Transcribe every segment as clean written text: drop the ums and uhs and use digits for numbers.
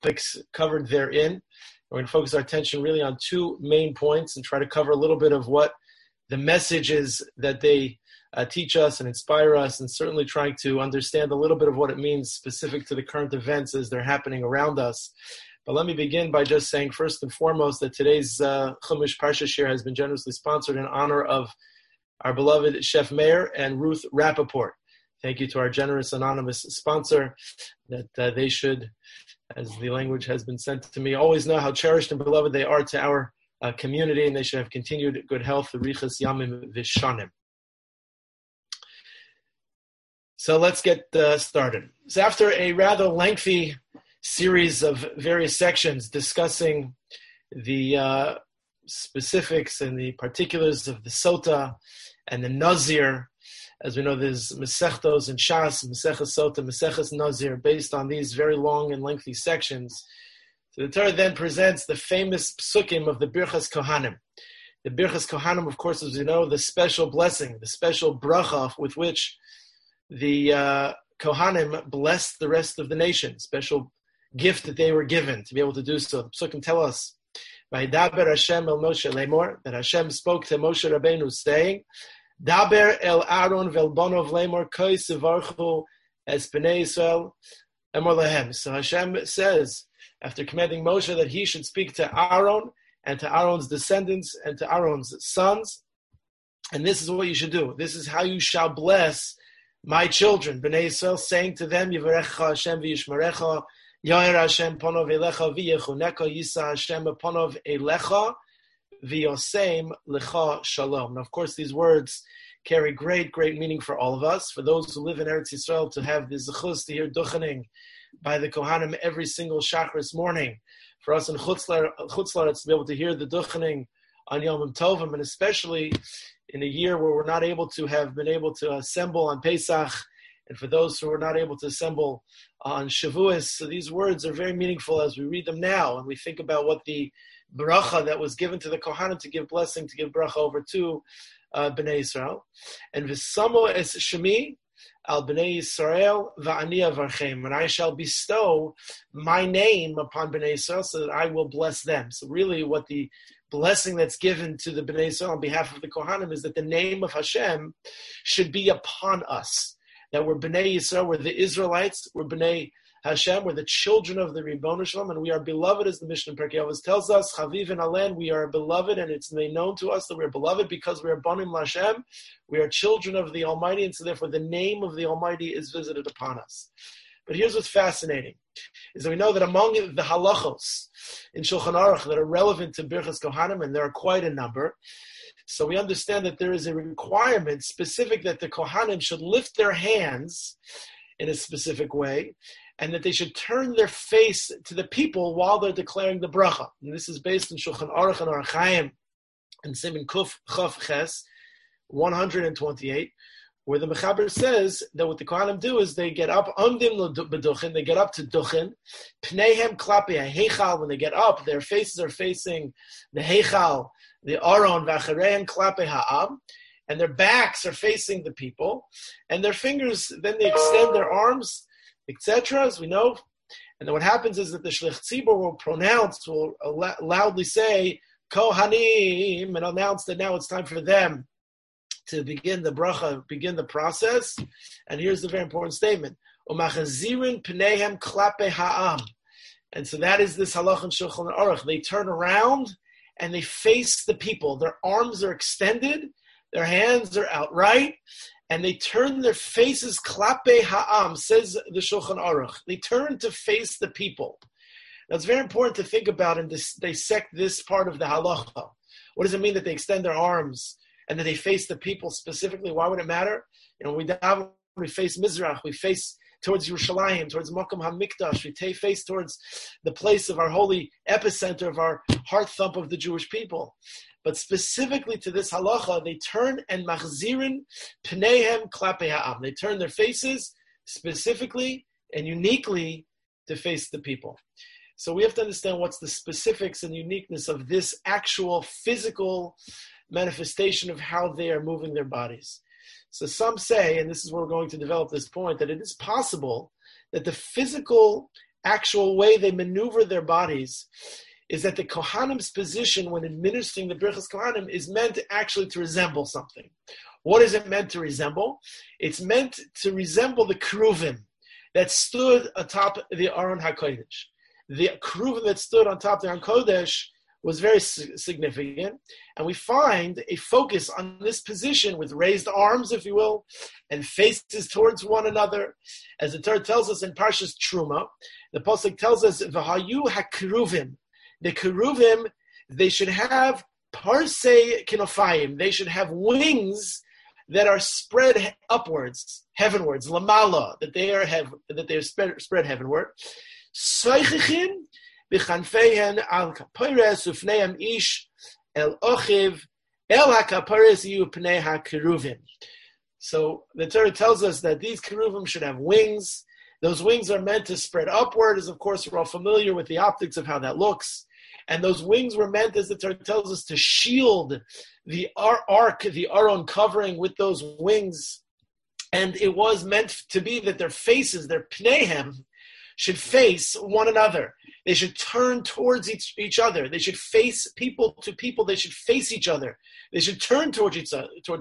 topics covered therein. We're going to focus our attention really on two main points and try to cover a little bit of what the message is that they teach us and inspire us, and certainly trying to understand a little bit of what it means specific to the current events as they're happening around us. But let me begin by just saying first and foremost that today's Chumash Parsha Shir has been generously sponsored in honor of our beloved Chef Meir and Ruth Rappaport. Thank you to our generous anonymous sponsor, that they should, as the language has been sent to me, always know how cherished and beloved they are to our community, and they should have continued good health, Riches Yamim Vishanim. So let's get started. So after a rather lengthy series of various sections discussing the specifics and the particulars of the Sota and the Nazir, as we know, there's Masechtos and Shas, Maseches Sota, Maseches Nazir, based on these very long and lengthy sections. So the Torah then presents the famous psukim of the Birchas Kohanim. The Birchas Kohanim, of course, as we know, the special blessing, the special bracha with which the Kohanim blessed the rest of the nation, special gift that they were given to be able to do so. The psukim tell us, Vaydaber Hashem el Moshe lemor, that Hashem spoke to Moshe Rabbeinu saying, Daber el Aaron vel bonov lemor koi sevarchu es bnei Yisrael emor lehem. So Hashem says, after commanding Moshe that he should speak to Aaron and to Aaron's descendants and to Aaron's sons, and this is what you should do. This is how you shall bless my children, bnei Yisrael, saying to them, Yivarecha Hashem v'yishmarecha, Yair Hashem ponov elecha v'yechuneka, Yisa Hashem ponov elecha v'yosem lecha shalom. Now, of course, these words carry great, great meaning for all of us. For those who live in Eretz Yisrael, to have the zechus to hear duchening by the Kohanim every single Shachris morning. For us in Chutz La'aretz to be able to hear the duchening on Yom Tovim, and especially in a year where we're not able to have been able to assemble on Pesach, and for those who are not able to assemble on Shavuos, so these words are very meaningful as we read them now, and we think about what the bracha that was given to the Kohanim to give blessing, to give bracha over to Bnei Yisrael. And v'samo es shemi al Bnei Yisrael va'ani avarchem, and I shall bestow my name upon Bnei Yisrael so that I will bless them. So really what the blessing that's given to the Bnei Yisrael on behalf of the Kohanim is that the name of Hashem should be upon us. That we're Bnei Yisrael, we're the Israelites, we're Bnei Hashem, we're the children of the Ribono Shalom, and we are beloved, as the Mishnah in Pirkei Avos tells us, Chaviv and Alen, we are beloved, and it's made known to us that we're beloved because we are Bonim Lashem, we are children of the Almighty, and so therefore the name of the Almighty is visited upon us. But here's what's fascinating, is that we know that among the halachos in Shulchan Aruch that are relevant to Birchas Kohanim, and there are quite a number, so we understand that there is a requirement specific that the Kohanim should lift their hands in a specific way, and that they should turn their face to the people while they're declaring the bracha. And this is based on Shulchan Aruch and Orach Chaim and Siman Kuf Chaf Ches 128, where the Mechaber says that what the Kohanim do is they get up, they get up to duchen, pneihem klapi heichal. When they get up, their faces are facing the heichal, the aron, v'achareim klapi ha'am, and their backs are facing the people, and their fingers, then they extend their arms, etc., as we know. And then what happens is that the Shlich Tzibur will loudly say, Kohanim, and announce that now it's time for them to begin the bracha, begin the process. And here's the very important statement. Umachazirin pneihem klape ha'am. And so that is this halach in Shulchan Aruch. They turn around and they face the people. Their arms are extended, their hands are outright, and they turn their faces klape ha'am, says the Shulchan Aruch. They turn to face the people. Now it's very important to think about and dissect this part of the halacha. What does it mean that they extend their arms and that they face the people specifically? Why would it matter? You know, we face Mizrach, we face towards Yerushalayim, towards Mokum HaMikdash, we face towards the place of our holy epicenter of our heart thump of the Jewish people. But specifically to this halacha, they turn and machzirin pneihem klape ha'am. They turn their faces specifically and uniquely to face the people. So we have to understand what's the specifics and uniqueness of this actual physical manifestation of how they are moving their bodies. So some say, and this is where we're going to develop this point, that it is possible that the physical actual way they maneuver their bodies is that the Kohanim's position when administering the Birchas Kohanim is meant actually to resemble something. What is it meant to resemble? It's meant to resemble the Keruvim that stood atop the Aron HaKodesh. The Keruvim that stood on top of the Aron Kodesh was very significant, and we find a focus on this position with raised arms, if you will, and faces towards one another. As the Torah tells us in Parshas Truma, the Pasuk tells us, V'hayu HaKeruvim, the Keruvim, they should have parsei kinofayim, they should have wings that are spread upwards, heavenwards, lamala, that they are spread heavenward. Soichichin b'chanfeihen al kapores ufneim ish el ochiv el hakapares yu pnei hakeruvim. So the Torah tells us that these keruvim should have wings. Those wings are meant to spread upward, as of course we're all familiar with the optics of how that looks. And those wings were meant, as the Torah tells us, to shield the ark, the Aron covering with those wings. And it was meant to be that their faces, their pneihem, should face one another. They should turn towards each other. They should face people to people. They should face each other. They should turn towards each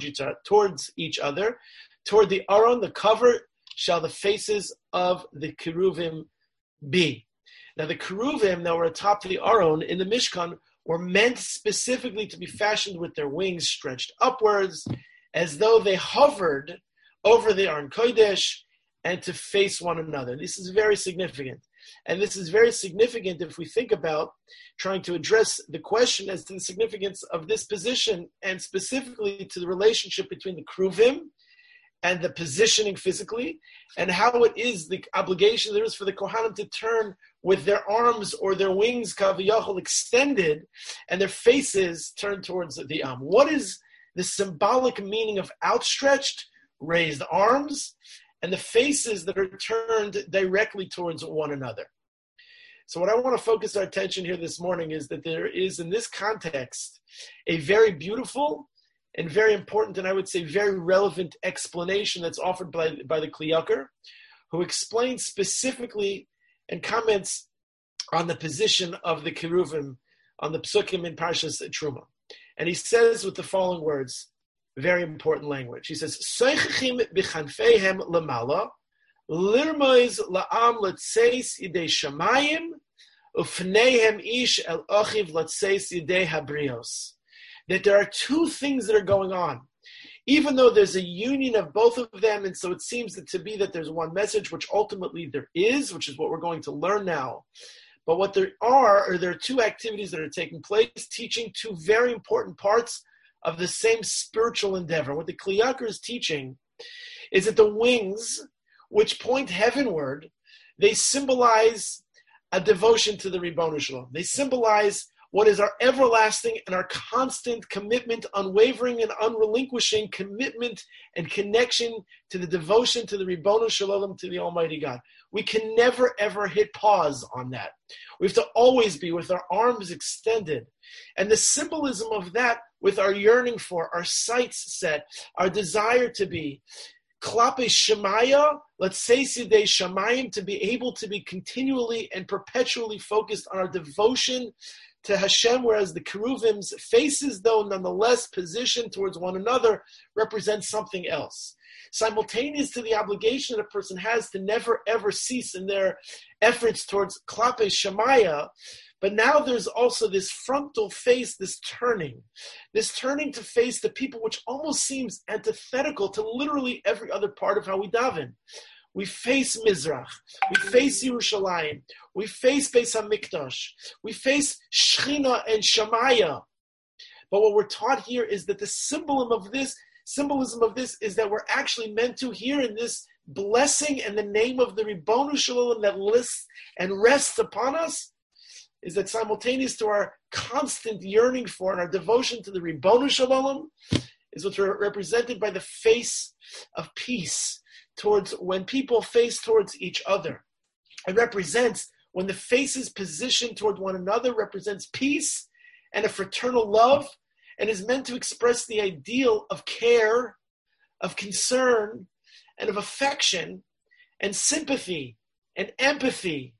other. Toward the Aron, the cover, shall the faces of the Keruvim be. Now the Keruvim that were atop the Aron in the Mishkan were meant specifically to be fashioned with their wings stretched upwards, as though they hovered over the Aron Kodesh and to face one another. This is very significant. And this is very significant if we think about trying to address the question as to the significance of this position and specifically to the relationship between the Keruvim and the positioning physically, and how it is the obligation there is for the Kohanim to turn with their arms or their wings, kaviyachol, extended, and their faces turned towards the Am. What is the symbolic meaning of outstretched, raised arms, and the faces that are turned directly towards one another? So what I want to focus our attention here this morning is that there is, in this context, a very beautiful and very important, and I would say very relevant explanation that's offered by the Kli Yakar, who explains specifically and comments on the position of the Keruvim on the Psukim in Parshas Truma. And he says with the following words, very important language. He says, Soichchim b'chanfeihem lamala, lirmoiz la'am letzeis yidei shamayim, ufneihem ish el ochiv letzeis yidei habrios. That there are two things that are going on. Even though there's a union of both of them, and so it seems to be that there's one message, which ultimately there is, which is what we're going to learn now. But what there are two activities that are taking place, teaching two very important parts of the same spiritual endeavor. What the Kli Yakar is teaching is that the wings, which point heavenward, they symbolize a devotion to the Ribbono Shel Olam. They symbolize what is our everlasting and our constant commitment, unwavering and unrelinquishing commitment and connection to the devotion to the Ribbono Shel Olam, to the Almighty God. We can never, ever hit pause on that. We have to always be with our arms extended. And the symbolism of that, with our yearning for, our sights set, our desire to be, Klape Shemaya, let's say Sidei Shamayim, to be able to be continually and perpetually focused on our devotion to Hashem, whereas the Keruvim's faces, though nonetheless positioned towards one another, represent something else. Simultaneous to the obligation that a person has to never ever cease in their efforts towards Klape Shemaya, but now there's also this frontal face, this turning to face the people, which almost seems antithetical to literally every other part of how we daven. We face Mizrach, we face Yerushalayim, we face Beis HaMikdash, we face Shechina and Shemaya. But what we're taught here is that the symbolism of this is that we're actually meant to hear in this blessing and the name of the Ribbono Shel Olam that lists and rests upon us, is that simultaneous to our constant yearning for and our devotion to the Ribbono Shel Olam is what's represented by the face of peace, towards when people face towards each other. It represents, when the faces positioned toward one another, represents peace and a fraternal love, and is meant to express the ideal of care, of concern, and of affection, and sympathy, and empathy,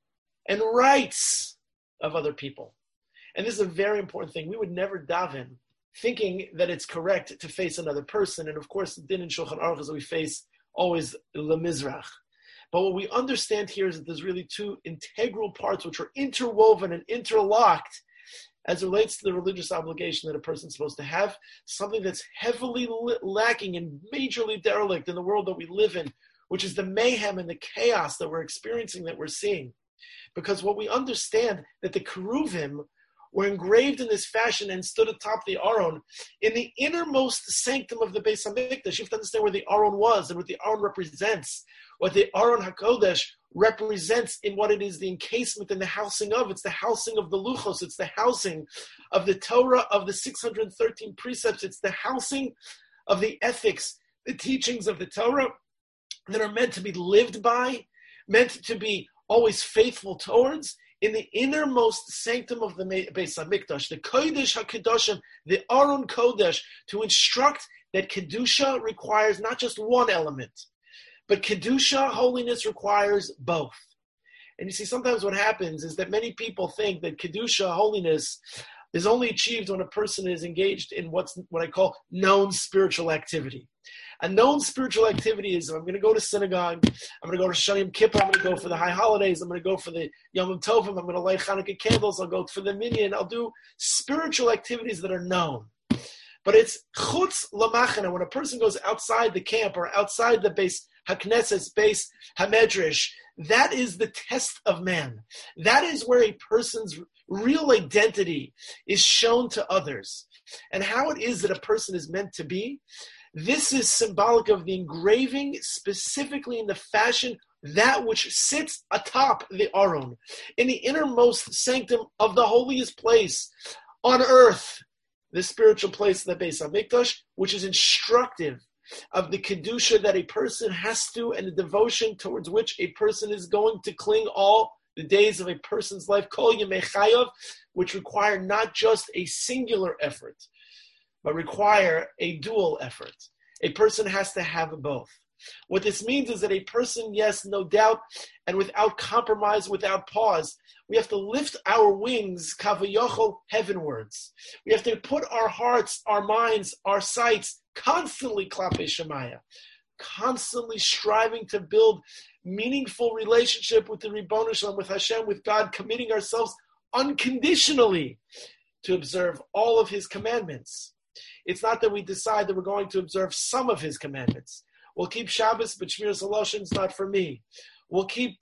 and rights of other people. And this is a very important thing. We would never daven thinking that it's correct to face another person. And of course, the din in Shulchan Aruch is that we face always lemizrach. But what we understand here is that there's really two integral parts which are interwoven and interlocked as it relates to the religious obligation that a person's supposed to have, something that's heavily lacking and majorly derelict in the world that we live in, which is the mayhem and the chaos that we're experiencing, that we're seeing. Because what we understand that the Keruvim were engraved in this fashion and stood atop the Aron in the innermost sanctum of the Beis HaMikdash. You have to understand where the Aron was and what the Aron represents, what the Aron HaKodesh represents in what it is, the encasement and the housing of. It's the housing of the Luchos. It's the housing of the Torah, of the 613 precepts. It's the housing of the ethics, the teachings of the Torah that are meant to be lived by, meant to be always faithful towards, in the innermost sanctum of the Beis HaMikdash, the Kodesh HaKadoshim, the Aron Kodesh, to instruct that Kedusha requires not just one element, but Kedusha, holiness, requires both. And you see, sometimes what happens is that many people think that Kedusha, holiness, is only achieved when a person is engaged in what I call known spiritual activity. A known spiritual activity is, I'm going to go to synagogue, I'm going to go to Shayim Kippur, I'm going to go for the high holidays, I'm going to go for the Yom Tovim, I'm going to light Hanukkah candles, I'll go for the minyan, I'll do spiritual activities that are known. But it's chutz lamachana, when a person goes outside the camp or outside the base HaKnesset, base HaMedrash, that is the test of man. That is where a person's real identity is shown to others. And how it is that a person is meant to be, this is symbolic of the engraving, specifically in the fashion, that which sits atop the Aron, in the innermost sanctum of the holiest place on earth, the spiritual place of the Beis HaMikdash, which is instructive of the Kedusha that a person has to, and the devotion towards which a person is going to cling all the days of a person's life, Kol Yemei Chayav, which require not just a singular effort, but require a dual effort. A person has to have both. What this means is that a person, yes, no doubt, and without compromise, without pause, we have to lift our wings, kavayochel, heavenwards. We have to put our hearts, our minds, our sights constantly klape shemaya, constantly striving to build meaningful relationship with the Ribono Shel Olam, with Hashem, with God, committing ourselves unconditionally to observe all of His commandments. It's not that we decide that we're going to observe some of His commandments. We'll keep Shabbos, but Shmiras Haloshin is not for me. We'll keep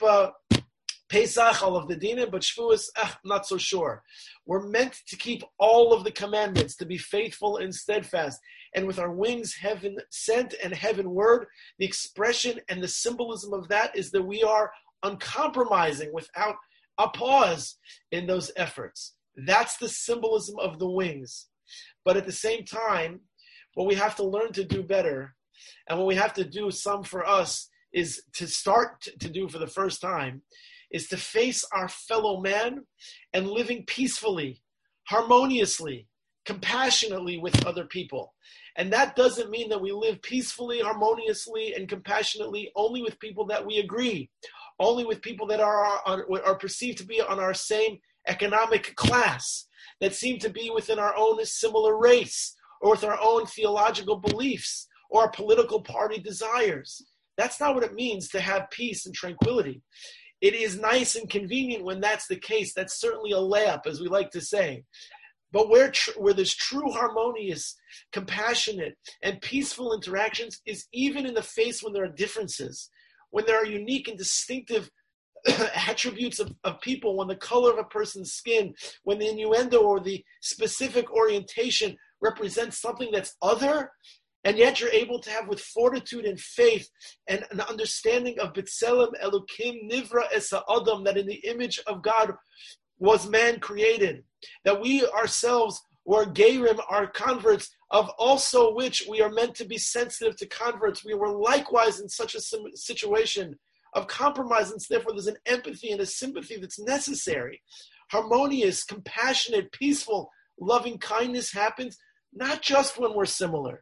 Pesach, all of the dinim, but Shavuos, not so sure. We're meant to keep all of the commandments, to be faithful and steadfast. And with our wings heaven sent and heavenward, the expression and the symbolism of that is that we are uncompromising, without a pause in those efforts. That's the symbolism of the wings. But at the same time, what we have to learn to do better, and what we have to do, some for us, is to start to do for the first time, is to face our fellow man and living peacefully, harmoniously, compassionately with other people. And that doesn't mean that we live peacefully, harmoniously, and compassionately only with people that we agree, only with people that are perceived to be on our same economic class, that seem to be within our own similar race, or with our own theological beliefs, or our political party desires. That's not what it means to have peace and tranquility. It is nice and convenient when that's the case. That's certainly a layup, as we like to say. But where there's true harmonious, compassionate, and peaceful interactions is even in the face when there are differences, when there are unique and distinctive attributes of people, when the color of a person's skin, when the innuendo or the specific orientation represents something that's other, and yet you're able to have with fortitude and faith and an understanding of B'Tselem Elokim Nivra Es Ha'adam, that in the image of God was man created, that we ourselves were Geirim, our converts, of also which we are meant to be sensitive to converts. We were likewise in such a situation of compromise, and therefore there's an empathy and a sympathy that's necessary. Harmonious, compassionate, peaceful, loving kindness happens not just when we're similar,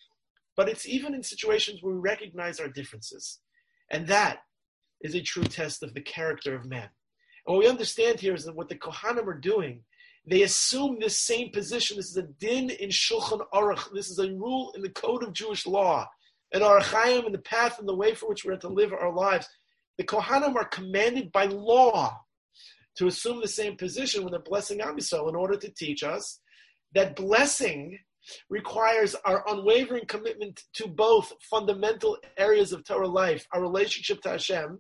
but it's even in situations where we recognize our differences. And that is a true test of the character of man. And what we understand here is that what the Kohanim are doing, they assume this same position. This is a din in Shulchan Aruch. This is a rule in the code of Jewish law. And Orach Chaim, and the path and the way for which we're to live our lives. The Kohanim are commanded by law to assume the same position when they're blessing Am Yisrael in order to teach us that blessing requires our unwavering commitment to both fundamental areas of Torah life, our relationship to Hashem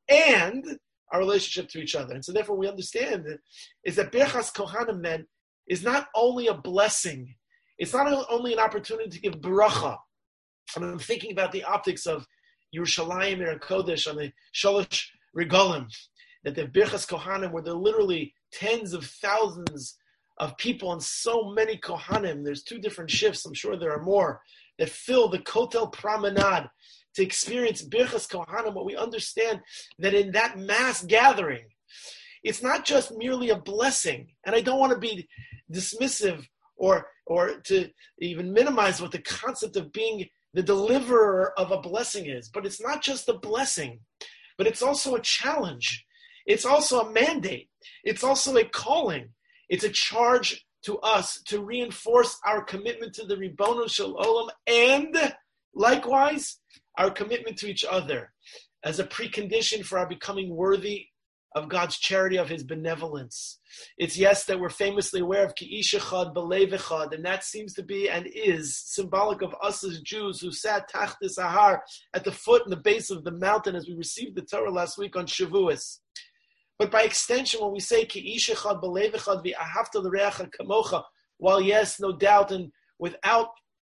and our relationship to each other. And so therefore we understand is that Birchas Kohanim then is not only a blessing, it's not only an opportunity to give bracha. And I'm thinking about the optics of Yerushalayim and Kodesh on the Shalosh Regalim, that the Birchas Kohanim, where there are literally tens of thousands of people and so many Kohanim, there's 2 different shifts, I'm sure there are more, that fill the Kotel Promenade to experience Birchas Kohanim. What we understand that in that mass gathering, it's not just merely a blessing, and I don't want to be dismissive or to even minimize what the concept of being the deliverer of a blessing is, but it's not just a blessing, but it's also a challenge. It's also a mandate. It's also a calling. It's a charge to us to reinforce our commitment to the Ribono Shel Olam and likewise our commitment to each other as a precondition for our becoming worthy of God's charity, of His benevolence. It's yes that we're famously aware of Ki Ish Echad B'Lev Echad, and that seems to be and is symbolic of us as Jews who sat Tachtis Ahar at the foot and the base of the mountain as we received the Torah last week on Shavuos. But by extension, when we say Ki Ish Echad B'Lev Echad V'Ahavta L'Reacha Kamocha, while yes, no doubt, and without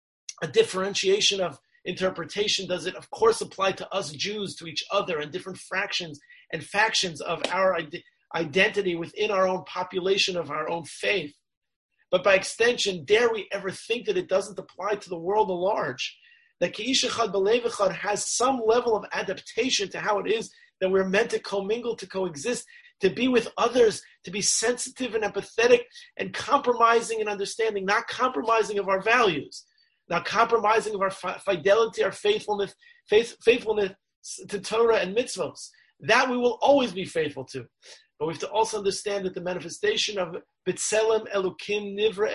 a differentiation of interpretation, does it of course apply to us Jews, to each other, and different fractions and factions of our identity within our own population of our own faith. But by extension, dare we ever think that it doesn't apply to the world at large? That Ki Ish Echad B'Lev Echad has some level of adaptation to how it is that we're meant to commingle, to coexist, to be with others, to be sensitive and empathetic and compromising and understanding, not compromising of our values, not compromising of our fidelity, our faithfulness to Torah and mitzvos. That we will always be faithful to. But we have to also understand that the manifestation of B'Tselem Elokim Nivra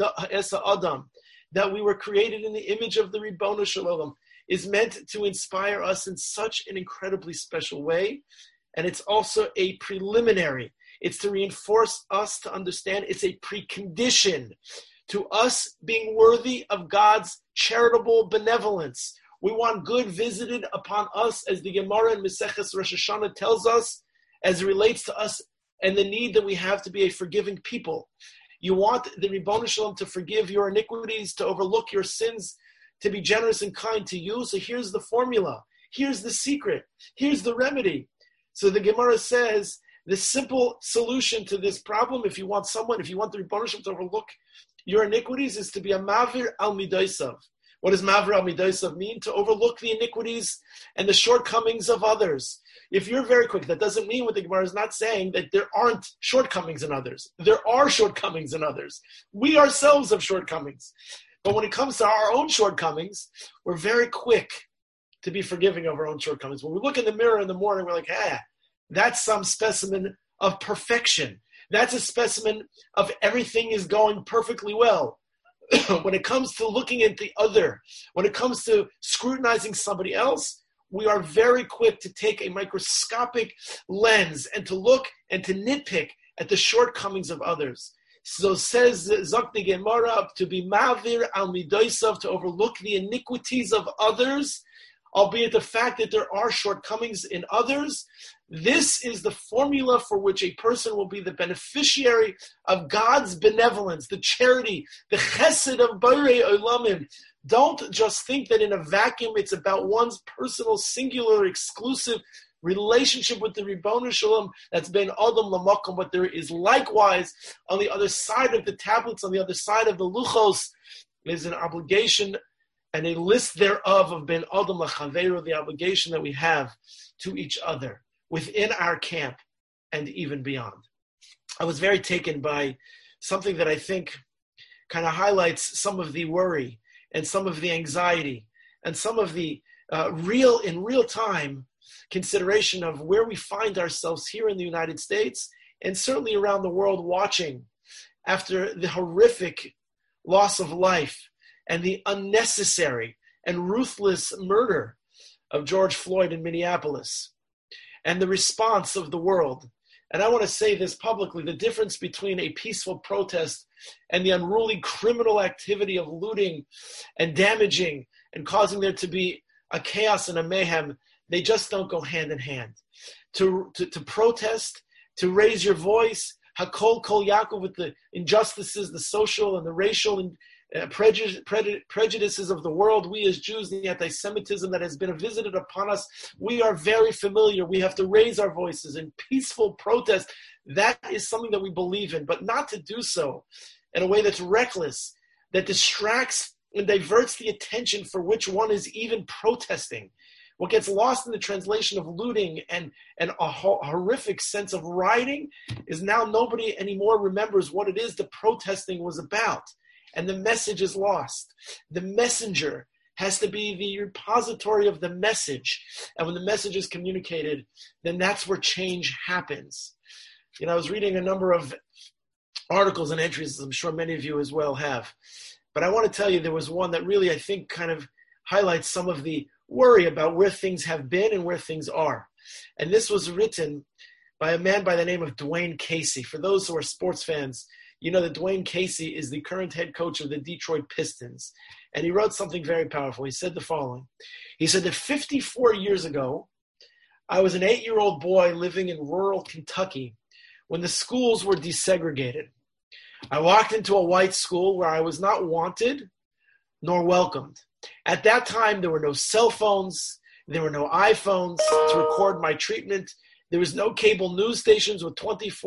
Es Ha'adam, that we were created in the image of the Ribono Shel Olam, is meant to inspire us in such an incredibly special way. And it's also a preliminary. It's to reinforce us to understand it's a precondition to us being worthy of God's charitable benevolence. We want good visited upon us, as the Gemara in Maseches Rosh Hashanah tells us, as it relates to us and the need that we have to be a forgiving people. You want the Ribono Shel Olam to forgive your iniquities, to overlook your sins, to be generous and kind to you. So here's the formula. Here's the secret. Here's the remedy. So the Gemara says the simple solution to this problem, if you want the Ribono Shel Olam to overlook your iniquities, is to be a Mavir al Midaisav. What does Mavir al Midaisav mean? To overlook the iniquities and the shortcomings of others. If you're very quick, that doesn't mean what the Gemara is not saying that there aren't shortcomings in others. There are shortcomings in others. We ourselves have shortcomings. But when it comes to our own shortcomings, we're very quick to be forgiving of our own shortcomings. When we look in the mirror in the morning, we're like, that's some specimen of perfection. That's a specimen of everything is going perfectly well. When it comes to looking at the other, when it comes to scrutinizing somebody else, we are very quick to take a microscopic lens and to look and to nitpick at the shortcomings of others. So says Zakti Gemara, to be Mavir al Midaisav, to overlook the iniquities of others, albeit the fact that there are shortcomings in others. This is the formula for which a person will be the beneficiary of God's benevolence, the charity, the chesed of Borei Olamim. Don't just think that in a vacuum it's about one's personal, singular, exclusive relationship with the Ribono Shel Olam that's been Adam Lamakom, but there is likewise on the other side of the tablets, on the other side of the luchos, is an obligation and a list thereof of Ben Adam Lachaveru, the obligation that we have to each other within our camp and even beyond. I was very taken by something that I think kind of highlights some of the worry and some of the anxiety and some of the real time consideration of where we find ourselves here in the United States and certainly around the world, watching after the horrific loss of life and the unnecessary and ruthless murder of George Floyd in Minneapolis, and the response of the world. And I want to say this publicly: the difference between a peaceful protest and the unruly criminal activity of looting and damaging and causing there to be a chaos and a mayhem, they just don't go hand in hand. To protest, to raise your voice, Hakol Kol Yaakov, with the injustices, the social and the racial and prejudices of the world, we as Jews, the anti-Semitism that has been visited upon us, we are very familiar. We have to raise our voices in peaceful protest. That is something that we believe in, but not to do so in a way that's reckless, that distracts and diverts the attention for which one is even protesting. What gets lost in the translation of looting and a horrific sense of rioting is now nobody anymore remembers what it is the protesting was about. And the message is lost. The messenger has to be the repository of the message. And when the message is communicated, then that's where change happens. I was reading a number of articles and entries, as I'm sure many of you as well have. But I want to tell you, there was one that really, I think, kind of highlights some of the worry about where things have been and where things are. And this was written by a man by the name of Dwayne Casey. For those who are sports fans, you know that Dwayne Casey is the current head coach of the Detroit Pistons. And he wrote something very powerful. He said the following. He said that 54 years ago, I was an 8-year-old boy living in rural Kentucky when the schools were desegregated. I walked into a white school where I was not wanted nor welcomed. At that time, there were no cell phones. There were no iPhones to record my treatment. There was no cable news stations with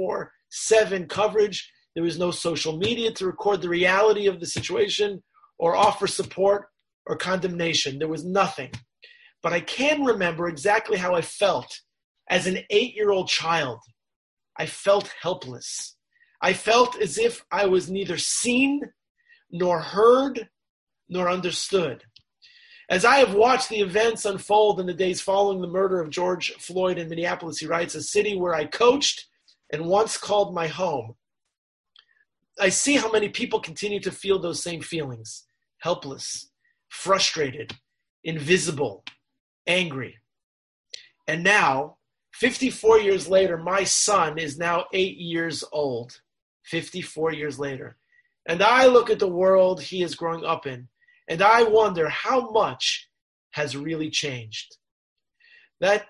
24/7 coverage. There was no social media to record the reality of the situation or offer support or condemnation. There was nothing. But I can remember exactly how I felt as an 8-year-old child. I felt helpless. I felt as if I was neither seen, nor heard, nor understood. As I have watched the events unfold in the days following the murder of George Floyd in Minneapolis, he writes, a city where I coached and once called my home, I see how many people continue to feel those same feelings: helpless, frustrated, invisible, angry. And now, 54 years later, my son is now 8 years old. 54 years later. And I look at the world he is growing up in, and I wonder how much has really changed. That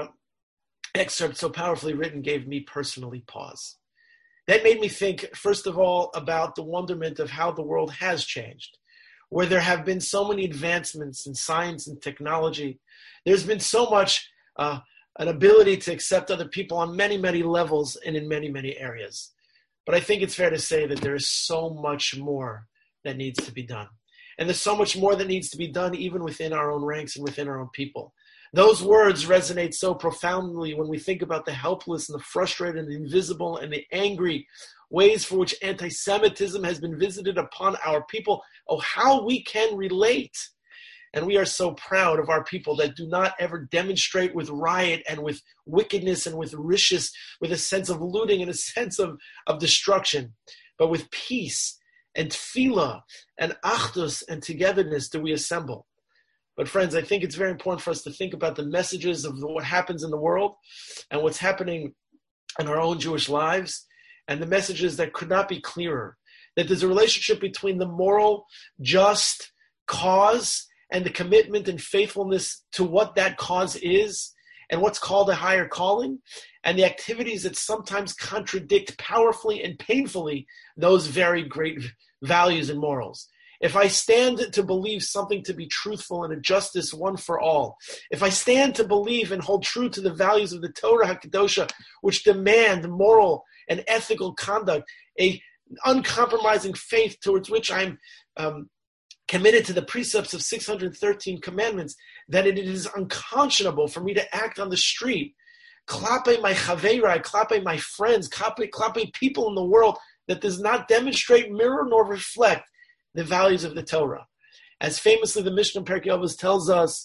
excerpt, so powerfully written, gave me personally pause. That made me think, first of all, about the wonderment of how the world has changed, where there have been so many advancements in science and technology. There's been so much an ability to accept other people on many, many levels and in many, many areas. But I think it's fair to say that there is so much more that needs to be done. And there's so much more that needs to be done even within our own ranks and within our own people. Those words resonate so profoundly when we think about the helpless and the frustrated and the invisible and the angry ways for which anti-Semitism has been visited upon our people. Oh, how we can relate. And we are so proud of our people that do not ever demonstrate with riot and with wickedness and with rishis, with a sense of looting and a sense of destruction, but with peace and tefillah and achdus and togetherness do we assemble. But friends, I think it's very important for us to think about the messages of what happens in the world and what's happening in our own Jewish lives, and the messages that could not be clearer, that there's a relationship between the moral, just cause and the commitment and faithfulness to what that cause is and what's called a higher calling, and the activities that sometimes contradict powerfully and painfully those very great values and morals. If I stand to believe something to be truthful and a justice one for all, if I stand to believe and hold true to the values of the Torah HaKadosha, which demand moral and ethical conduct, a uncompromising faith towards which I'm committed to the precepts of 613 commandments, that it is unconscionable for me to act on the street, klape my chaverai, klape my friends, klape people in the world, that does not demonstrate, mirror, nor reflect the values of the Torah. As famously the Mishnah Perkei Avos tells us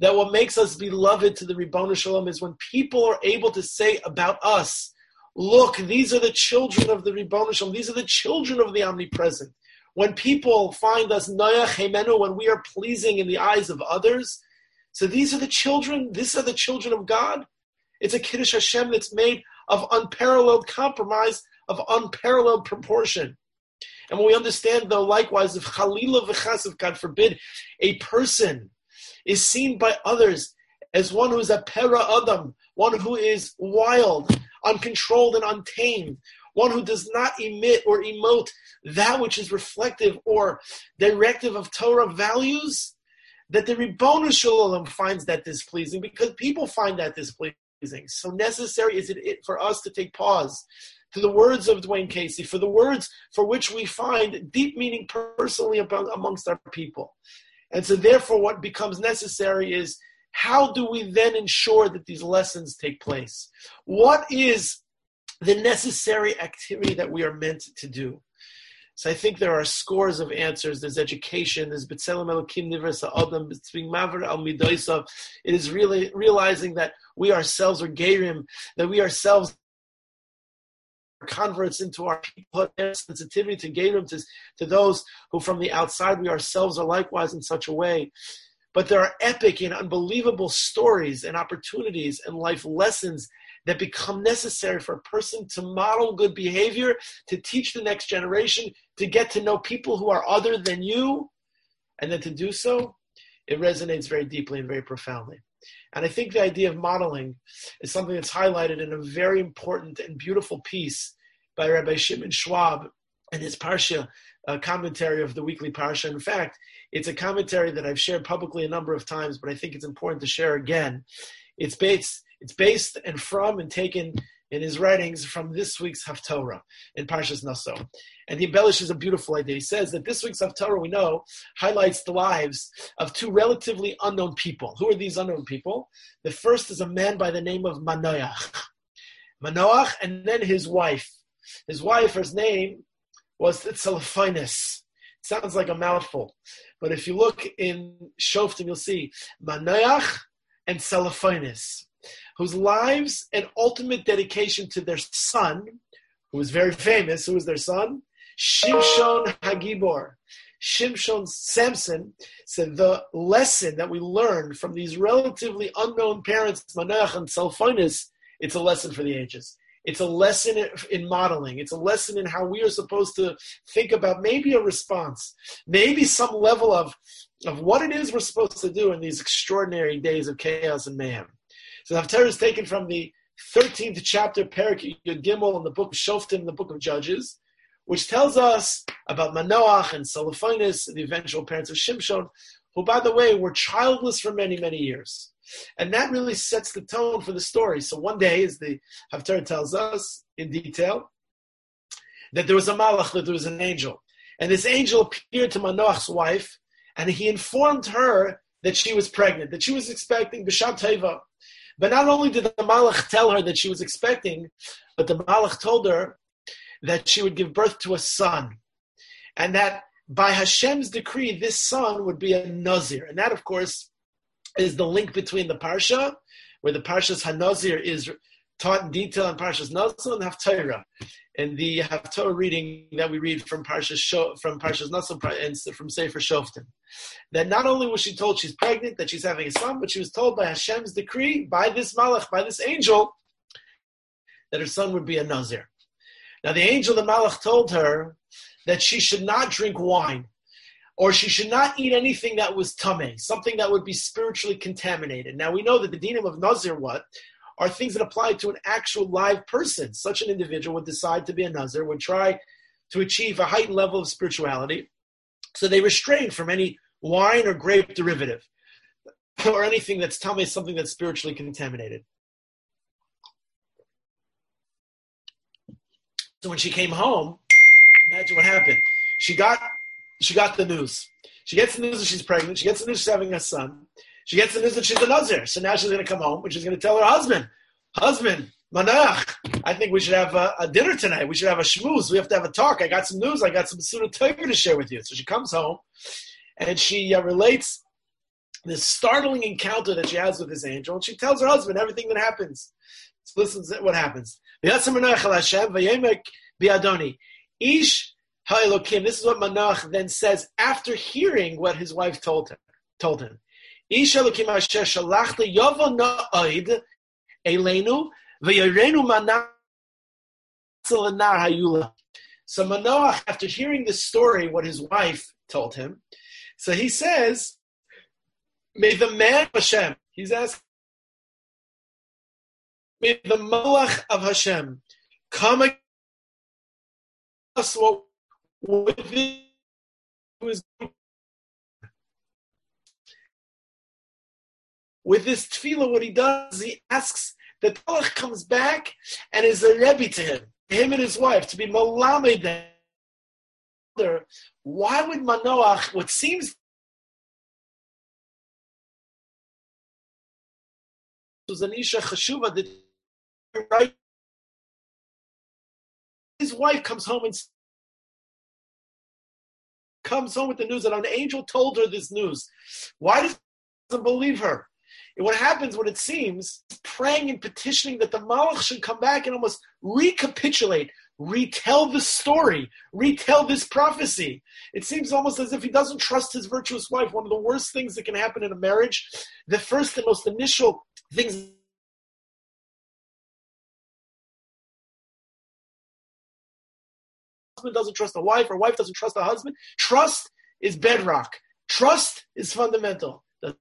that what makes us beloved to the Ribono Shalom is when people are able to say about us, look, these are the children of the Ribono Shalom, these are the children of the Omnipresent. When people find us Noach Heimenu, when we are pleasing in the eyes of others, so these are the children of God. It's a Kiddush Hashem that's made of unparalleled compromise, of unparalleled proportion. And when we understand, though, likewise, if Chalila v'Chas, God forbid, a person is seen by others as one who is a Pera Adam, one who is wild, uncontrolled, and untamed, one who does not emit or emote that which is reflective or directive of Torah values, that the Ribono Shalom finds that displeasing, because people find that displeasing. So necessary is it for us to take pause to the words of Dwayne Casey, for the words for which we find deep meaning personally amongst our people. And so therefore what becomes necessary is, how do we then ensure that these lessons take place? What is the necessary activity that we are meant to do? So I think there are scores of answers. There's education, there's B'Tselem Elokim Nivras Ha'adam, it's being Maver Al Midosav. It is really realizing that we ourselves are Gerim, that we ourselves are converts into our people, and sensitivity to Gerim, to those who from the outside we ourselves are likewise in such a way. But there are epic and unbelievable stories and opportunities and life lessons that become necessary for a person to model good behavior, to teach the next generation, to get to know people who are other than you, and then to do so, it resonates very deeply and very profoundly. And I think the idea of modeling is something that's highlighted in a very important and beautiful piece by Rabbi Shimon Schwab in his Parsha commentary of the weekly Parsha. In fact, it's a commentary that I've shared publicly a number of times, but I think it's important to share again. It's based and from and taken in his writings from this week's Haftorah in Parshas Naso. And he embellishes a beautiful idea. He says that this week's Haftorah, we know, highlights the lives of two relatively unknown people. Who are these unknown people? The first is a man by the name of Manoach. Manoach, and then his wife. His wife, her name was Tzalaphinus. Sounds like a mouthful. But if you look in Shoftim, you'll see Manoach and Tzalaphinus, whose lives and ultimate dedication to their son, who was very famous, who was their son? Shimshon Hagibor. Shimshon Samson said the lesson that we learned from these relatively unknown parents, Manoach and Tzalaphinus, it's a lesson for the ages. It's a lesson in modeling. It's a lesson in how we are supposed to think about maybe a response, maybe some level of what it is we're supposed to do in these extraordinary days of chaos and mayhem. So the Haftarah is taken from the 13th chapter, Perek Yud Gimel, in the book of Shoftim, the book of Judges, which tells us about Manoach and Tzalaphinus, the eventual parents of Shimshon, who, by the way, were childless for many, many years. And that really sets the tone for the story. So one day, as the Haftarah tells us in detail, that there was a malach, that there was an angel. And this angel appeared to Manoach's wife, and he informed her that she was pregnant, that she was expecting B'Shat Teva. But not only did the malach tell her that she was expecting, but the malach told her that she would give birth to a son. And that by Hashem's decree, this son would be a Nazir. And that, of course, is the link between the Parsha, where the Parsha's HaNazir is taught in detail in Parshas Naso, and Haftarah. And the Haftarah reading that we read from Parshas Naso and from Sefer Shoftim. That not only was she told she's pregnant, that she's having a son, but she was told by Hashem's decree, by this malach, by this angel, that her son would be a Nazir. Now the angel, the malach, told her that she should not drink wine, or she should not eat anything that was tameh, something that would be spiritually contaminated. Now we know that the dinim of Nazir are things that apply to an actual live person. Such an individual would decide to be a Nazir, would try to achieve a heightened level of spirituality. So they restrain from any wine or grape derivative, or anything that's tameh, something that's spiritually contaminated. So when she came home, imagine what happened. She got the news. She gets the news that she's pregnant. She gets the news she's having a son. She gets the news that she's a Nazir. So now she's going to come home and she's going to tell her husband, Manoach, I think we should have a dinner tonight. We should have a shmooze. We have to have a talk. I got some news. I got some Suda Torah to share with you. So she comes home and she relates this startling encounter that she has with this angel, and she tells her husband everything that happens. So listen to what happens. Ish ha'elokim. This is what Manoach then says after hearing what his wife told him. Ish ha'elokim asher shalachta yovo na'oid eleinu v'yorenu manach l'nar hayula. So Manoach, after hearing this story, what his wife told him, so he says, may the man of Hashem, he's asking, may the Malach of Hashem come against us with this tefillah. What he does, he asks that Malach comes back and is a Rebbe to him and his wife, to be Malamed. Why would Manoach, what seems was an Isha Chashuva, that right, his wife comes home with the news that an angel told her this news. Why does he doesn't believe her? And what happens when it seems, praying and petitioning that the Malach should come back and almost recapitulate, retell the story, retell this prophecy. It seems almost as if he doesn't trust his virtuous wife. One of the worst things that can happen in a marriage, the first and most initial things, husband doesn't trust the wife, or wife doesn't trust the husband. Trust is bedrock. Trust is fundamental. The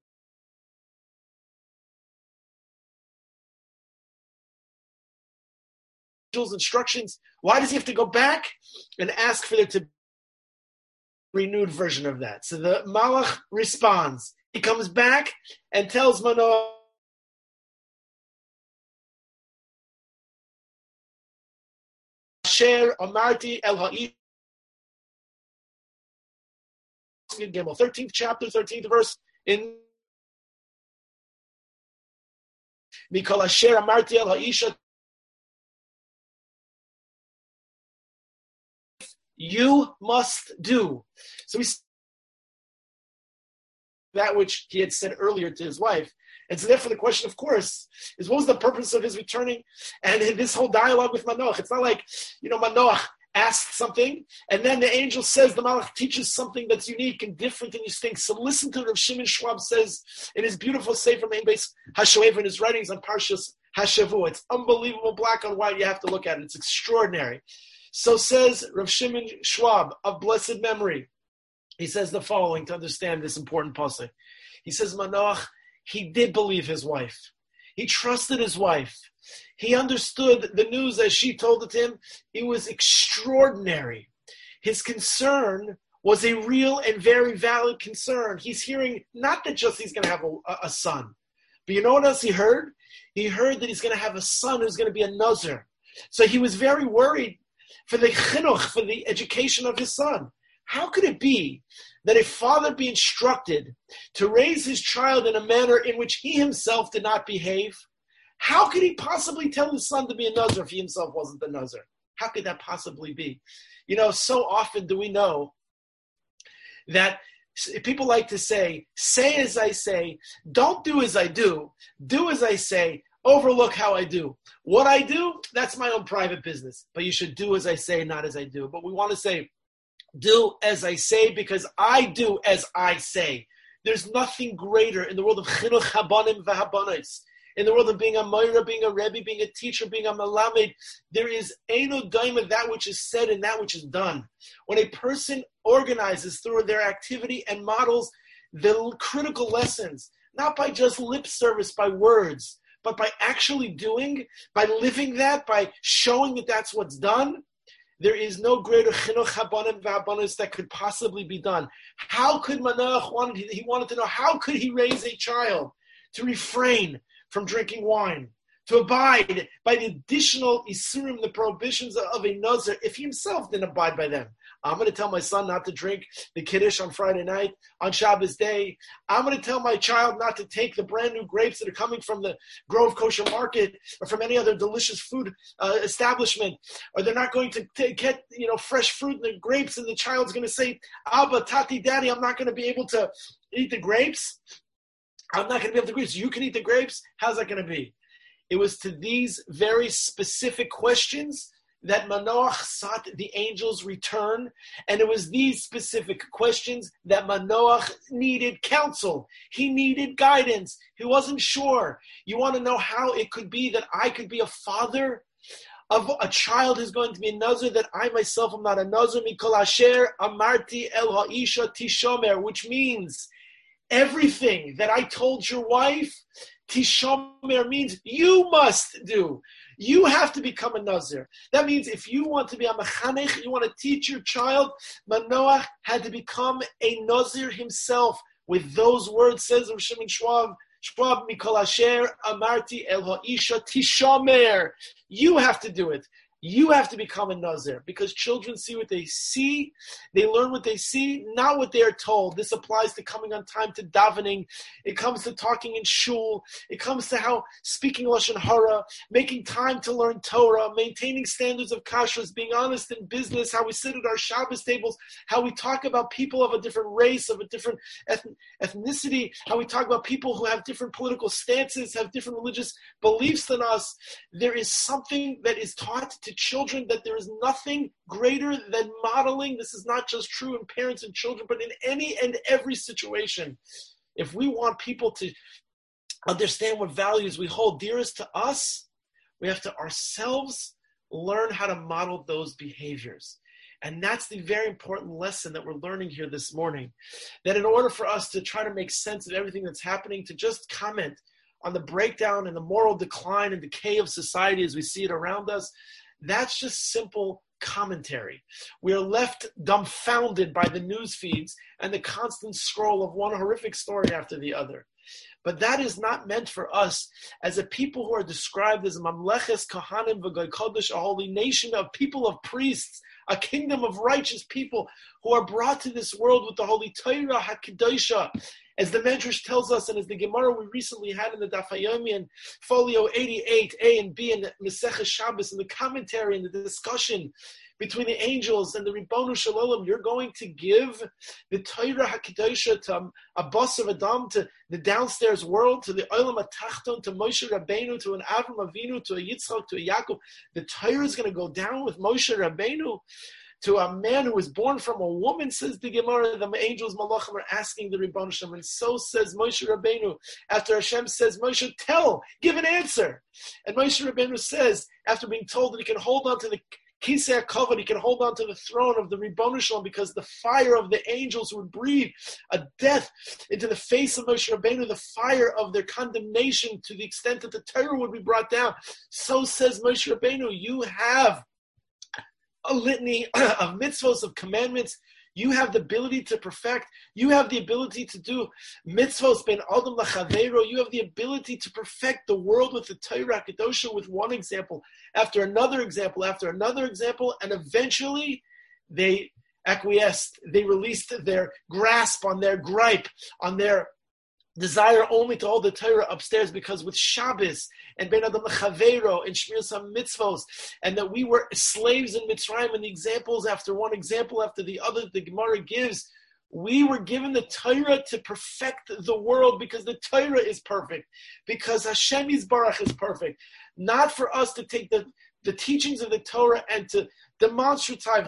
angel's instructions, why does he have to go back and ask for there to be a renewed version of that? So the Malach responds. He comes back and tells Manoach, Asher Amarti El Ha'ish, 13th chapter, 13th verse, in Mikol Asher Amarti El Ha'isha, you must do. So we that which he had said earlier to his wife. And so therefore the question, of course, is what was the purpose of his returning? And in this whole dialogue with Manoach, it's not like, Manoach asked something, and then the angel says, the Malach teaches something that's unique and different and distinct. So listen to what Rav Shimon Schwab says in his beautiful Sefer Mein Beis HaShoev, in his writings on Parshas HaShavua. It's unbelievable, black on white. You have to look at it. It's extraordinary. So says Rav Shimon Schwab of blessed memory. He says the following to understand this important pasuk. He says, Manoach, he did believe his wife. He trusted his wife. He understood the news as she told it to him. It was extraordinary. His concern was a real and very valid concern. He's hearing not that just he's going to have a son, but you know what else he heard? He heard that he's going to have a son who's going to be a Nazir. So he was very worried for the chinuch, for the education of his son. How could it be that a father be instructed to raise his child in a manner in which he himself did not behave? How could he possibly tell his son to be a Nazir if he himself wasn't the Nazir? How could that possibly be? So often do we know that people like to say as I say, don't do as I do as I say, overlook how I do. What I do, that's my own private business. But you should do as I say, not as I do. But we want to say, do as I say, because I do as I say. There's nothing greater in the world of chinuch habanim v'habanos, in the world of being a moira, being a rebbe, being a teacher, being a malamed. There is eino daima, that which is said and that which is done. When a person organizes through their activity and models the critical lessons, not by just lip service, by words, but by actually doing, by living that, by showing that that's what's done, there is no greater chinuch habanim v'habanos that could possibly be done. How could Manoach he wanted to know, how could he raise a child to refrain from drinking wine, to abide by the additional isurim, the prohibitions of a nazir, if he himself didn't abide by them? I'm going to tell my son not to drink the Kiddush on Friday night, on Shabbos day. I'm going to tell my child not to take the brand new grapes that are coming from the Grove Kosher Market or from any other delicious food establishment. Or they're not going to get fresh fruit and the grapes, and the child's going to say, Abba, Tati, Daddy, I'm not going to be able to eat the grapes. I'm not going to be able to grapes. You can eat the grapes. How's that going to be? It was to these very specific questions that Manoach sought the angels' return, and it was these specific questions that Manoach needed counsel. He needed guidance. He wasn't sure. You want to know how it could be that I could be a father of a child who's going to be a Nazir, that I myself am not a Nazir? Mikol asher amarti el ha'isha tishomer, which means everything that I told your wife, tishomer, means you must do. You have to become a Nazir. That means if you want to be a mechanech, you want to teach your child, Manoach had to become a Nazir himself. With those words, says Rav Shimon Schwab, Mikol asher amarti el ha'isha tishomer. You have to do it. You have to become a Nazir, because children see what they see. They learn what they see, not what they are told. This applies to coming on time to davening. It comes to talking in shul. It comes to how speaking Lashon Hara, making time to learn Torah, maintaining standards of kashrus, being honest in business, how we sit at our Shabbos tables, how we talk about people of a different race, of a different ethnicity, how we talk about people who have different political stances, have different religious beliefs than us. There is something that is taught to children, that there is nothing greater than modeling. This is not just true in parents and children, but in any and every situation. If we want people to understand what values we hold dearest to us, we have to ourselves learn how to model those behaviors. And that's the very important lesson that we're learning here this morning. That in order for us to try to make sense of everything that's happening, to just comment on the breakdown and the moral decline and decay of society as we see it around us, that's just simple commentary. We are left dumbfounded by the news feeds and the constant scroll of one horrific story after the other. But that is not meant for us as a people who are described as Mamleches Kohanim V'Goy Kodesh, a holy nation of people of priests, a kingdom of righteous people who are brought to this world with the holy Torah HaKadoshah. As the Medrash tells us, and as the Gemara we recently had in the Daf Hayomi in folio 88, A and B, and Maseches Shabbos, in the commentary and the discussion between the angels and the Ribbonu Shel Olam, you're going to give the Torah HaKadoshah to a boss of Adam, to the downstairs world, to the Olam HaTachton, to Moshe Rabbeinu, to an Avram Avinu, to a Yitzchak, to a Yaakov. The Torah is going to go down with Moshe Rabbeinu to a man who was born from a woman, says the Gemara. The angels, Malachim, are asking the Ribbon Shem, and so says Moshe Rabbeinu. After Hashem says, Moshe, give an answer. And Moshe Rabbeinu says, after being told that he can hold on to the Kisei HaKavod, he can hold on to the throne of the Ribbon Shem, because the fire of the angels would breathe a death into the face of Moshe Rabbeinu, the fire of their condemnation to the extent that the Torah would be brought down. So says Moshe Rabbeinu, you have a litany of mitzvos, of commandments. You have the ability to perfect. You have the ability to do mitzvos ben adam lachavero. You have the ability to perfect the world with the Torah HaKadoshah, with one example after another example after another example, and eventually they acquiesced. They released their grasp on their gripe, on their desire only to hold the Torah upstairs, because with Shabbos and Ben Adam L'Chaveiro and Shmir Sam Mitzvos, and that we were slaves in Mitzrayim, and the examples after one example after the other the Gemara gives, we were given the Torah to perfect the world, because the Torah is perfect, because Hashem Yisbarach is perfect. Not for us to take the teachings of the Torah and to demonstratize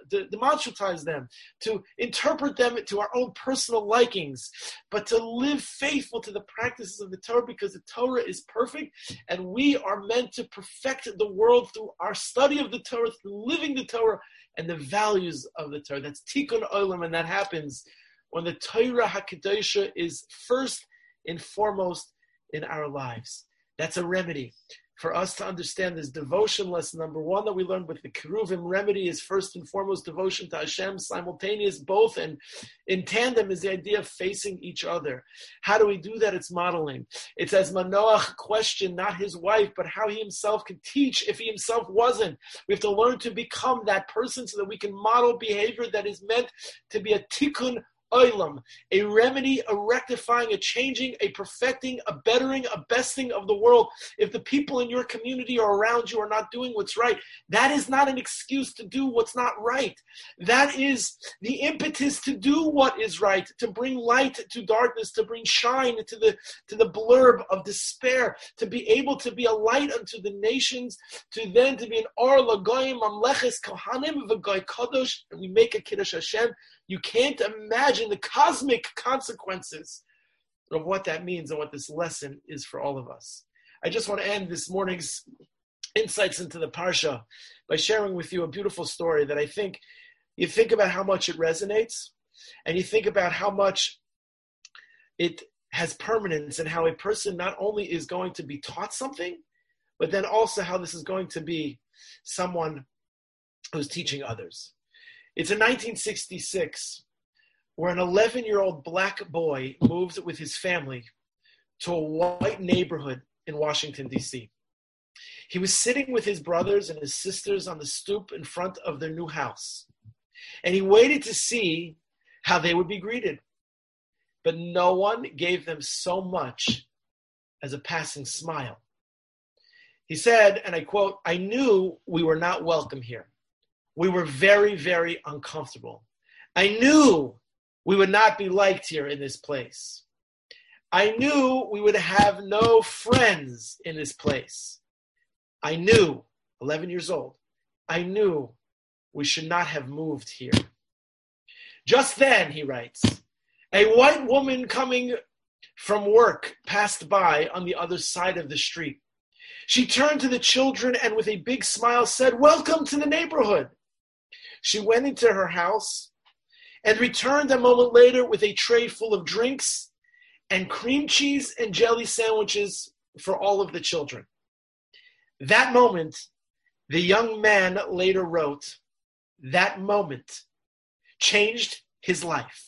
them, to interpret them to our own personal likings, but to live faithful to the practices of the Torah, because the Torah is perfect, and we are meant to perfect the world through our study of the Torah, through living the Torah and the values of the Torah. That's Tikkun Olam, and that happens when the Torah HaKadoshah is first and foremost in our lives. That's a remedy for us to understand this devotion lesson. Number one that we learned with the Keruvim, remedy is first and foremost devotion to Hashem, simultaneous both, and in tandem is the idea of facing each other. How do we do that? It's modeling. It's as Manoach questioned, not his wife, but how he himself could teach if he himself wasn't. We have to learn to become that person so that we can model behavior that is meant to be a tikkun olam, a remedy, a rectifying, a changing, a perfecting, a bettering, a besting of the world. If the people in your community or around you are not doing what's right, that is not an excuse to do what's not right. That is the impetus to do what is right, to bring light to darkness, to bring shine to the blurb of despair, to be able to be a light unto the nations, to be an or lagoyim mamleches kohanim v'goy kadosh, and we make a kiddush Hashem. You can't imagine the cosmic consequences of what that means and what this lesson is for all of us. I just want to end this morning's insights into the Parsha by sharing with you a beautiful story that I think you think about how much it resonates, and you think about how much it has permanence, and how a person not only is going to be taught something, but then also how this is going to be someone who's teaching others. It's in 1966 where an 11-year-old black boy moved with his family to a white neighborhood in Washington, D.C. He was sitting with his brothers and his sisters on the stoop in front of their new house, and he waited to see how they would be greeted. But no one gave them so much as a passing smile. He said, and I quote, "I knew we were not welcome here. We were very, very uncomfortable. I knew we would not be liked here in this place. I knew we would have no friends in this place. I knew," 11 years old, "I knew we should not have moved here." Just then, he writes, a white woman coming from work passed by on the other side of the street. She turned to the children and with a big smile said, "Welcome to the neighborhood." She went into her house and returned a moment later with a tray full of drinks and cream cheese and jelly sandwiches for all of the children. That moment, the young man later wrote, that moment changed his life.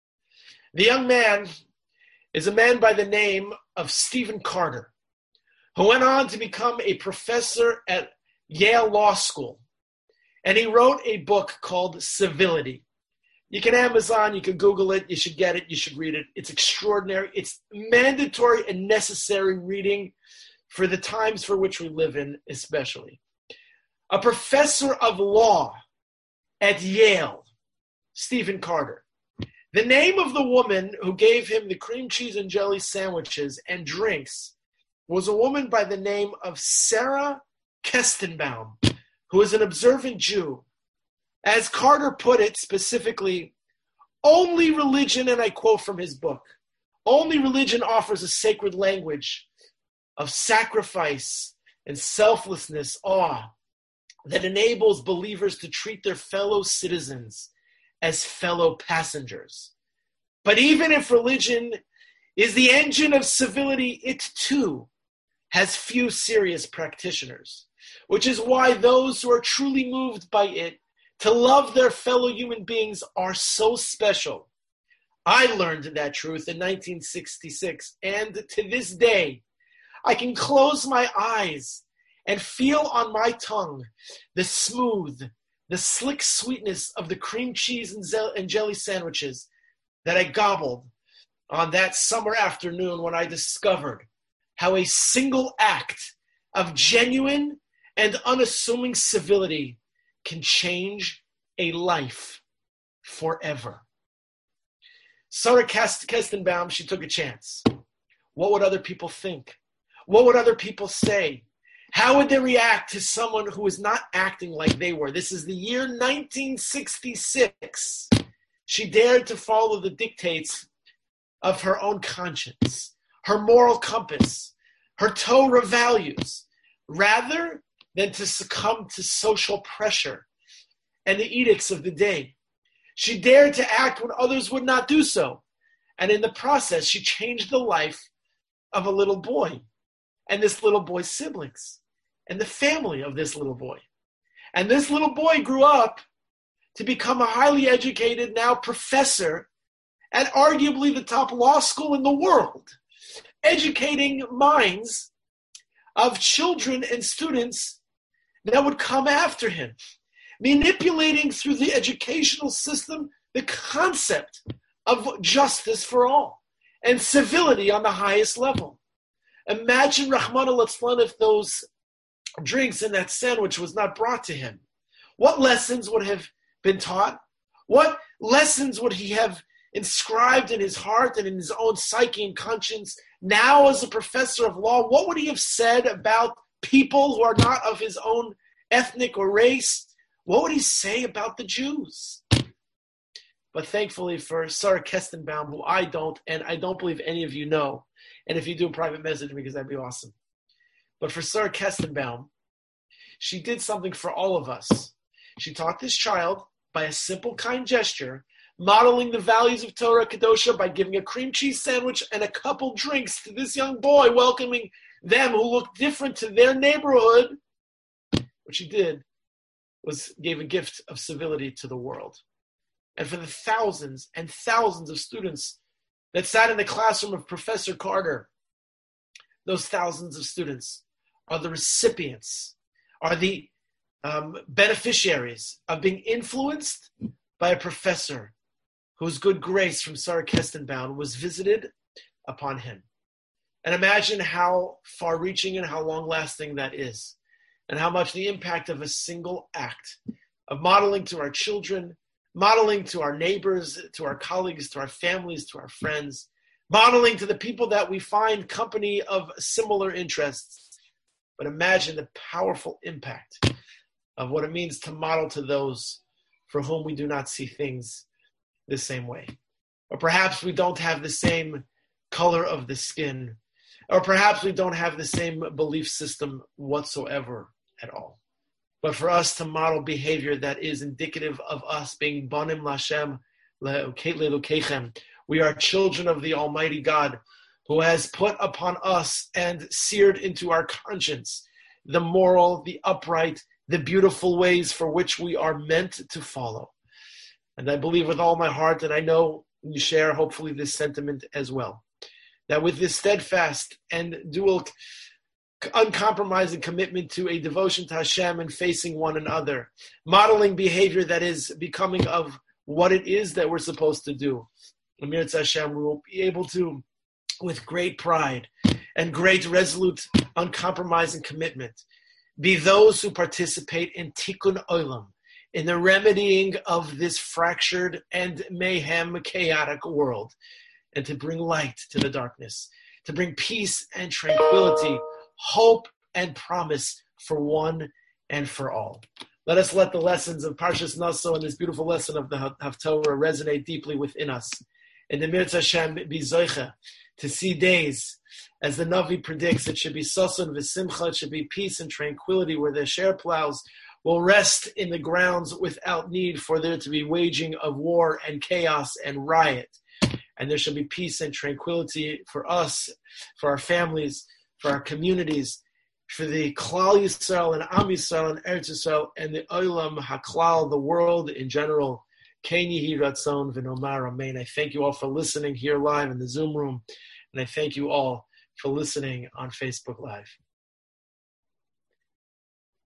The young man is a man by the name of Stephen Carter, who went on to become a professor at Yale Law School. And he wrote a book called Civility. You can Amazon, you can Google it, you should get it, you should read it. It's extraordinary. It's mandatory and necessary reading for the times for which we live in, especially. A professor of law at Yale, Stephen Carter. The name of the woman who gave him the cream cheese and jelly sandwiches and drinks was a woman by the name of Sarah Kestenbaum, who is an observant Jew. As Carter put it specifically, only religion, and I quote from his book, only religion offers a sacred language of sacrifice and selflessness, awe, that enables believers to treat their fellow citizens as fellow passengers. But even if religion is the engine of civility, it too has few serious practitioners, which is why those who are truly moved by it to love their fellow human beings are so special. I learned that truth in 1966, and to this day, I can close my eyes and feel on my tongue the smooth, the slick sweetness of the cream cheese and jelly sandwiches that I gobbled on that summer afternoon when I discovered how a single act of genuine and unassuming civility can change a life forever. Sarah Kestenbaum, she took a chance. What would other people think? What would other people say? How would they react to someone who is not acting like they were? This is the year 1966. She dared to follow the dictates of her own conscience, her moral compass, her Torah values, rather than to succumb to social pressure and the edicts of the day. She dared to act when others would not do so. And in the process, she changed the life of a little boy and this little boy's siblings and the family of this little boy. And this little boy grew up to become a highly educated now professor at arguably the top law school in the world, educating minds of children and students that would come after him, manipulating through the educational system the concept of justice for all and civility on the highest level. Imagine, Rahman al-Atzlan, if those drinks in that sandwich was not brought to him. What lessons would have been taught? What lessons would he have inscribed in his heart and in his own psyche and conscience? Now, as a professor of law, what would he have said about people who are not of his own ethnic or race? What would he say about the Jews? But thankfully for Sarah Kestenbaum, who I don't believe any of you know, and if you do, a private message me because that'd be awesome. But for Sarah Kestenbaum, she did something for all of us. She taught this child by a simple, kind gesture, modeling the values of Torah Kedosha by giving a cream cheese sandwich and a couple drinks to this young boy, welcoming them who looked different to their neighborhood. What she did was gave a gift of civility to the world. And for the thousands and thousands of students that sat in the classroom of Professor Carter, those thousands of students are the recipients, are the beneficiaries of being influenced by a professor whose good grace from Sarah Kestenbaum was visited upon him. And imagine how far-reaching and how long-lasting that is, and how much the impact of a single act of modeling to our children, modeling to our neighbors, to our colleagues, to our families, to our friends, modeling to the people that we find company of similar interests. But imagine the powerful impact of what it means to model to those for whom we do not see things the same way. Or perhaps we don't have the same color of the skin. Or perhaps we don't have the same belief system whatsoever at all. But for us to model behavior that is indicative of us being Banim Lashem Le'Elokechem, we are children of the Almighty God, who has put upon us and seared into our conscience the moral, the upright, the beautiful ways for which we are meant to follow. And I believe with all my heart, and I know you share hopefully this sentiment as well, that with this steadfast and dual uncompromising commitment to a devotion to Hashem and facing one another, modeling behavior that is becoming of what it is that we're supposed to do, Amir Hashem, we will be able to, with great pride and great resolute uncompromising commitment, be those who participate in Tikkun Olam, in the remedying of this fractured and mayhem chaotic world, and to bring light to the darkness, to bring peace and tranquility, hope and promise for one and for all. Let us let the lessons of Parshas Naso and this beautiful lesson of the Haftorah resonate deeply within us. And the Mirz Hashem be zoicha to see days, as the Navi predicts, it should be sason v'simcha, it should be peace and tranquility, where the share plows will rest in the grounds without need for there to be waging of war and chaos and riot. And there shall be peace and tranquility for us, for our families, for our communities, for the Klal Yisrael and Am Yisrael and Eretz Yisrael and the Olam HaKlal, the world in general. Ken Yehi Ratzon v'nomar Amen. I thank you all for listening here live in the Zoom room, and I thank you all for listening on Facebook Live.